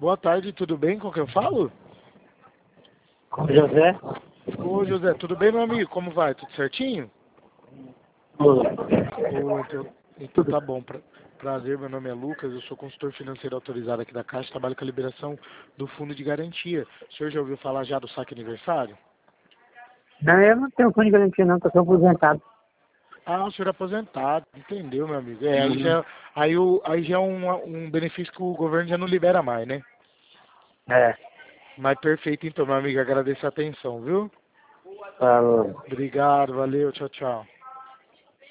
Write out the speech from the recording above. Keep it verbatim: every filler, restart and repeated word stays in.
Boa tarde, tudo bem? Com quem eu falo? Com José? Ô, José, tudo bem, meu amigo? Como vai? Tudo certinho? Tudo. Ô, então, então tá bom. Pra, prazer, meu nome é Lucas, eu sou consultor financeiro autorizado aqui da Caixa, trabalho com a liberação do fundo de garantia. O senhor já ouviu falar já do saque aniversário? Não, eu não tenho fundo de garantia não, que eu sou aposentado. Ah, o senhor é aposentado, entendeu, meu amigo? É, aí Uhum. já, aí o, aí já é um, um benefício que o governo já não libera mais, né? É, Mas perfeito, então, meu amigo, agradeço a atenção, viu? falou. Obrigado, valeu, tchau, tchau.